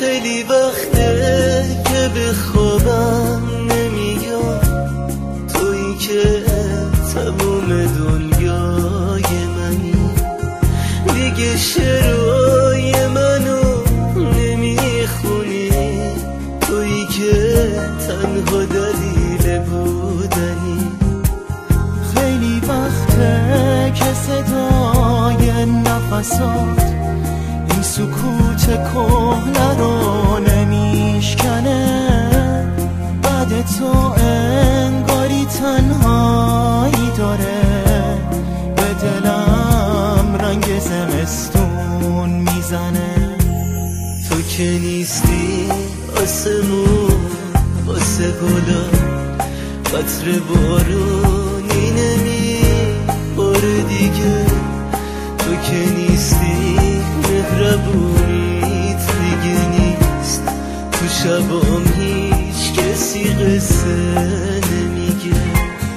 خیلی وقته که به خوابم نمیاد، تویی که تموم دنیای منی. دیگه شعرهای منو نمیخونی، تویی که تنها دلیل بودنی. خیلی وقته که صدای نفسات این سکوت کهنه رو نمیشکنه. بعد تو انگاری تنهایی داره، به دلم رنگ زمستون میزنه. تو که نیستی آسمون واسه گلا، قطر بارونی نمیباره دیگه. تو که نیستی مهربونیت دیگه نیست، تو شبام هیچ کسی قصه نمیگه.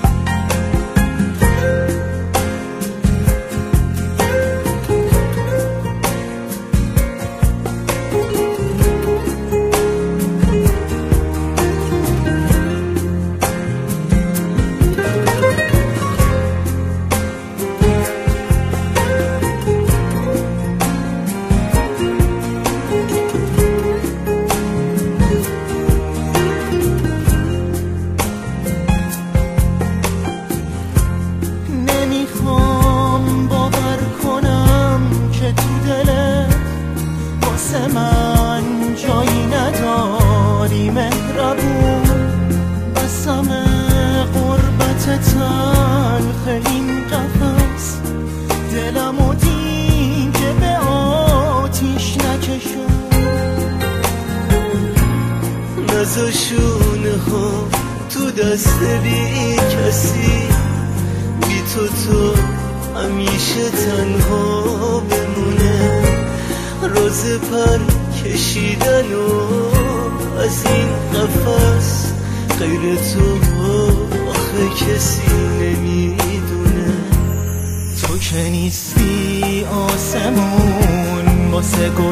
من جایی نداری مهربون، بسم غربت تلخ این قفس. دلمو دیگه به آتیش نکشون، نذاشونه ها تو دست بی کسی. بی تو همیشه تنها بمونه. راز پر کشیدن و از این قفس، غیر تو آخه کسی نمیدونه. تو که نیستی آسمون واسه